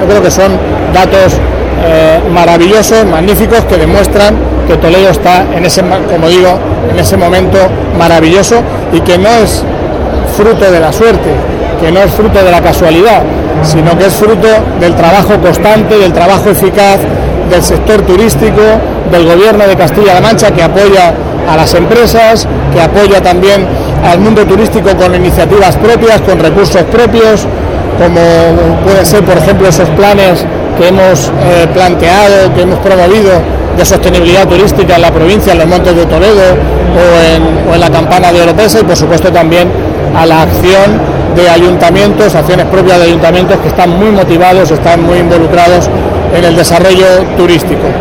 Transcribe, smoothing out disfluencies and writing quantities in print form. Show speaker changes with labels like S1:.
S1: Yo creo que son datos maravillosos, magníficos, que demuestran que Toledo está en ese, como digo, en ese momento maravilloso, y que no es fruto de la suerte, que no es fruto de la casualidad, sino que es fruto del trabajo constante, del trabajo eficaz del sector turístico, del Gobierno de Castilla-La Mancha, que apoya a las empresas, que apoya también al mundo turístico con iniciativas propias, con recursos propios, como puede ser, por ejemplo, esos planes que hemos planteado, que hemos promovido de sostenibilidad turística en la provincia, en los Montes de Toledo o en la Campana de Oropesa, y por supuesto también a la acción de ayuntamientos, acciones propias de ayuntamientos que están muy motivados, están muy involucrados en el desarrollo turístico.